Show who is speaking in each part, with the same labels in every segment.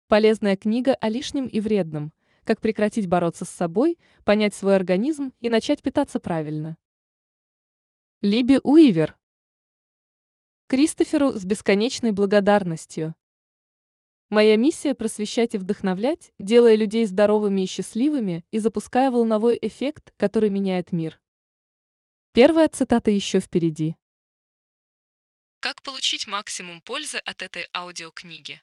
Speaker 1: Полезная книга о лишнем и вредном. Как прекратить бороться с собой, понять свой организм и начать питаться правильно. Либи Уивер. Кристоферу с бесконечной благодарностью. Моя миссия – просвещать и вдохновлять, делая людей здоровыми и счастливыми и запуская волновой эффект, который меняет мир. Первая цитата еще впереди. Как получить максимум пользы от этой аудиокниги?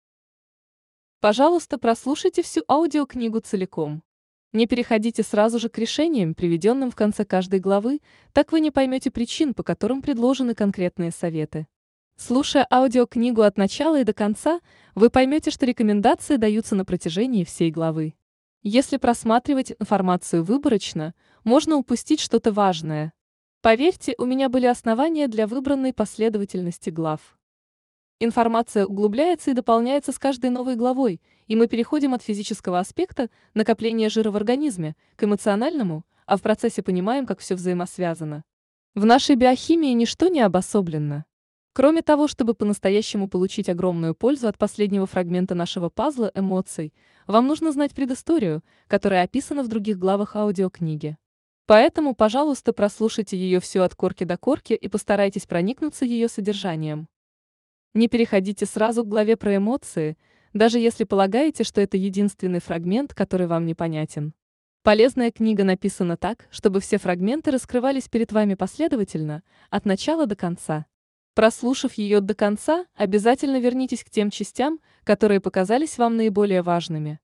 Speaker 1: Пожалуйста, прослушайте всю аудиокнигу целиком. Не переходите сразу же к решениям, приведенным в конце каждой главы, так вы не поймете причин, по которым предложены конкретные советы. Слушая аудиокнигу от начала и до конца, вы поймете, что рекомендации даются на протяжении всей главы. Если просматривать информацию выборочно, можно упустить что-то важное. Поверьте, у меня были основания для выбранной последовательности глав. Информация углубляется и дополняется с каждой новой главой, и мы переходим от физического аспекта накопления жира в организме к эмоциональному, а в процессе понимаем, как все взаимосвязано. В нашей биохимии ничто не обособленно. Кроме того, чтобы по-настоящему получить огромную пользу от последнего фрагмента нашего пазла эмоций, вам нужно знать предысторию, которая описана в других главах аудиокниги. Поэтому, пожалуйста, прослушайте ее всю от корки до корки и постарайтесь проникнуться ее содержанием. Не переходите сразу к главе про эмоции, даже если полагаете, что это единственный фрагмент, который вам непонятен. Полезная книга написана так, чтобы все фрагменты раскрывались перед вами последовательно, от начала до конца. Прослушав ее до конца, обязательно вернитесь к тем частям, которые показались вам наиболее важными.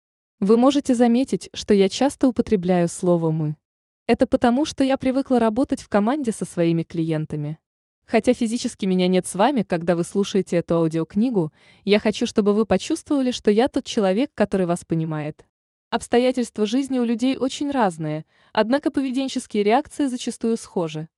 Speaker 1: Вы можете заметить, что я часто употребляю слово «мы». Это потому, что я привыкла работать в команде со своими клиентами. Хотя физически меня нет с вами, когда вы слушаете эту аудиокнигу, я хочу, чтобы вы почувствовали, что я тот человек, который вас понимает. Обстоятельства жизни у людей очень разные, однако поведенческие реакции зачастую схожи.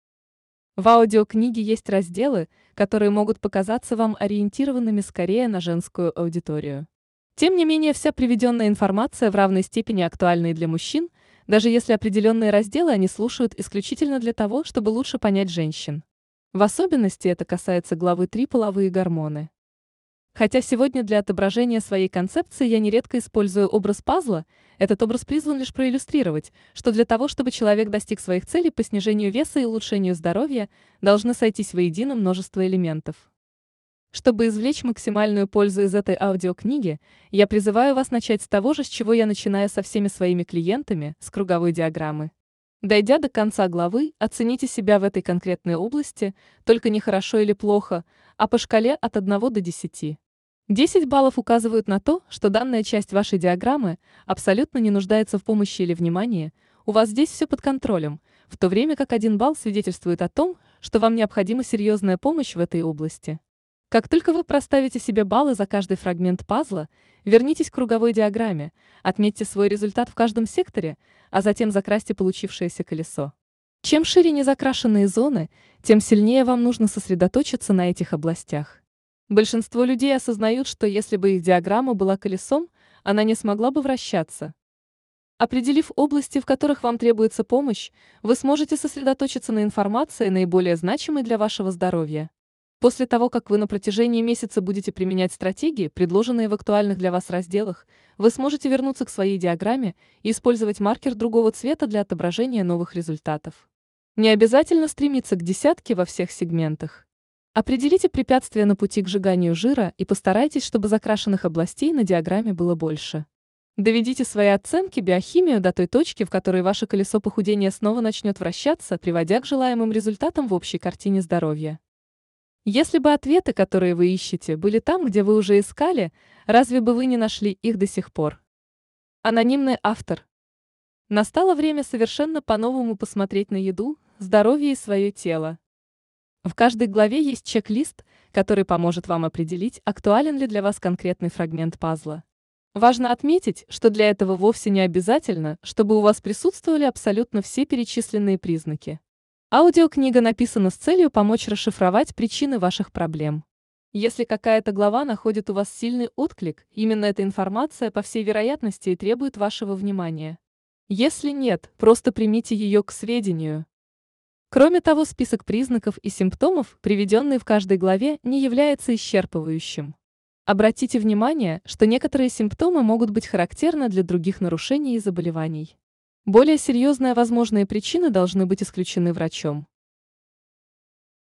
Speaker 1: В аудиокниге есть разделы, которые могут показаться вам ориентированными скорее на женскую аудиторию. Тем не менее, вся приведенная информация в равной степени актуальна и для мужчин, даже если определенные разделы они слушают исключительно для того, чтобы лучше понять женщин. В особенности это касается главы 3 «Половые гормоны». Хотя сегодня для отображения своей концепции я нередко использую образ пазла, этот образ призван лишь проиллюстрировать, что для того, чтобы человек достиг своих целей по снижению веса и улучшению здоровья, должны сойтись воедино множество элементов. Чтобы извлечь максимальную пользу из этой аудиокниги, я призываю вас начать с того же, с чего я начинаю со всеми своими клиентами, с круговой диаграммы. Дойдя до конца главы, оцените себя в этой конкретной области, только не хорошо или плохо, а по шкале от 1 до 10. 10 баллов указывают на то, что данная часть вашей диаграммы абсолютно не нуждается в помощи или внимании, у вас здесь все под контролем, в то время как 1 балл свидетельствует о том, что вам необходима серьезная помощь в этой области. Как только вы проставите себе баллы за каждый фрагмент пазла, вернитесь к круговой диаграмме, отметьте свой результат в каждом секторе, а затем закрасьте получившееся колесо. Чем шире незакрашенные зоны, тем сильнее вам нужно сосредоточиться на этих областях. Большинство людей осознают, что если бы их диаграмма была колесом, она не смогла бы вращаться. Определив области, в которых вам требуется помощь, вы сможете сосредоточиться на информации, наиболее значимой для вашего здоровья. После того, как вы на протяжении месяца будете применять стратегии, предложенные в актуальных для вас разделах, вы сможете вернуться к своей диаграмме и использовать маркер другого цвета для отображения новых результатов. Не обязательно стремиться к десятке во всех сегментах. Определите препятствия на пути к сжиганию жира и постарайтесь, чтобы закрашенных областей на диаграмме было больше. Доведите свои оценки биохимию до той точки, в которой ваше колесо похудения снова начнет вращаться, приводя к желаемым результатам в общей картине здоровья. Если бы ответы, которые вы ищете, были там, где вы уже искали, разве бы вы не нашли их до сих пор? Анонимный автор. Настало время совершенно по-новому посмотреть на еду, здоровье и свое тело. В каждой главе есть чек-лист, который поможет вам определить, актуален ли для вас конкретный фрагмент пазла. Важно отметить, что для этого вовсе не обязательно, чтобы у вас присутствовали абсолютно все перечисленные признаки. Аудиокнига написана с целью помочь расшифровать причины ваших проблем. Если какая-то глава находит у вас сильный отклик, именно эта информация, по всей вероятности, и требует вашего внимания. Если нет, просто примите ее к сведению. Кроме того, список признаков и симптомов, приведенный в каждой главе, не является исчерпывающим. Обратите внимание, что некоторые симптомы могут быть характерны для других нарушений и заболеваний. Более серьезные возможные причины должны быть исключены врачом.